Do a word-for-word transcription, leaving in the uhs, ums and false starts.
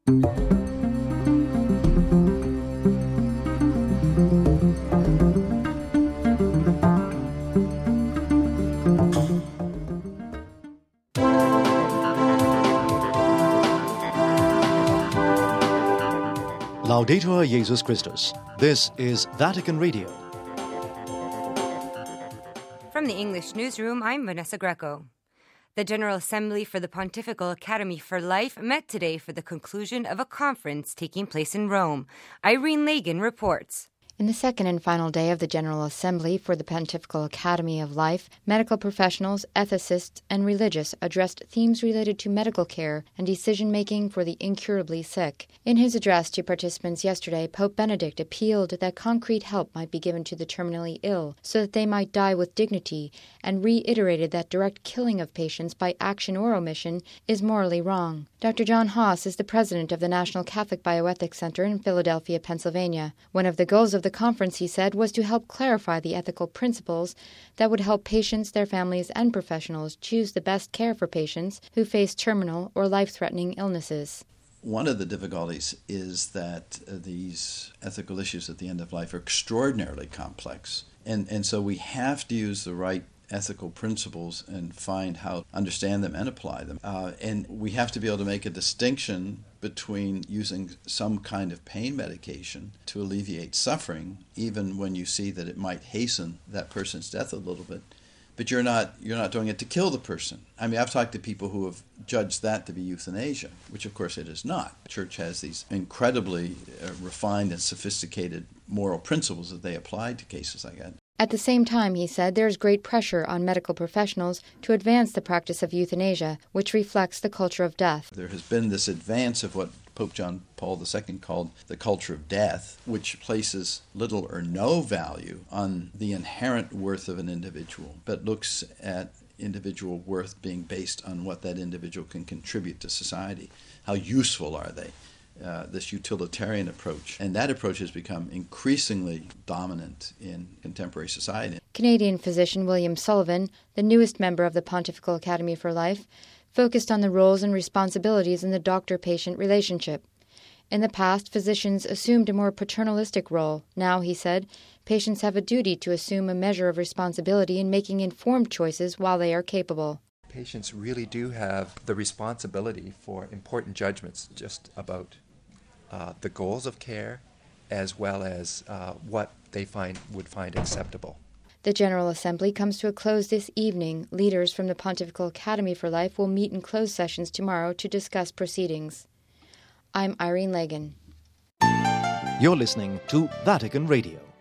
Laudetur Jesus Christus. This is Vatican Radio. From the English newsroom, I'm Vanessa Greco. The General Assembly for the Pontifical Academy for Life met today for the conclusion of a conference taking place in Rome. Irene Lagan reports. In the second and final day of the General Assembly for the Pontifical Academy of Life, medical professionals, ethicists, and religious addressed themes related to medical care and decision-making for the incurably sick. In his address to participants yesterday, Pope Benedict appealed that concrete help might be given to the terminally ill so that they might die with dignity, and reiterated that direct killing of patients by action or omission is morally wrong. Doctor John Haas is the president of the National Catholic Bioethics Center in Philadelphia, Pennsylvania. One of the goals of the conference, he said, was to help clarify the ethical principles that would help patients, their families, and professionals choose the best care for patients who face terminal or life-threatening illnesses. One of the difficulties is that uh, these ethical issues at the end of life are extraordinarily complex. And, and so we have to use the right ethical principles and find how to understand them and apply them. Uh, and we have to be able to make a distinction between using some kind of pain medication to alleviate suffering, even when you see that it might hasten that person's death a little bit, but you're not you're not doing it to kill the person. I mean, I've talked to people who have judged that to be euthanasia, which of course it is not. The Church has these incredibly uh, refined and sophisticated moral principles that they apply to cases like that. At the same time, he said, there is great pressure on medical professionals to advance the practice of euthanasia, which reflects the culture of death. There has been this advance of what Pope John Paul the Second called the culture of death, which places little or no value on the inherent worth of an individual, but looks at individual worth being based on what that individual can contribute to society. How useful are they? Uh, this utilitarian approach. And that approach has become increasingly dominant in contemporary society. Canadian physician William Sullivan, the newest member of the Pontifical Academy for Life, focused on the roles and responsibilities in the doctor-patient relationship. In the past, physicians assumed a more paternalistic role. Now, he said, patients have a duty to assume a measure of responsibility in making informed choices while they are capable. Patients really do have the responsibility for important judgments just about Uh, the goals of care, as well as uh, what they find would find acceptable. The General Assembly comes to a close this evening. Leaders from the Pontifical Academy for Life will meet in closed sessions tomorrow to discuss proceedings. I'm Irene Lagan. You're listening to Vatican Radio.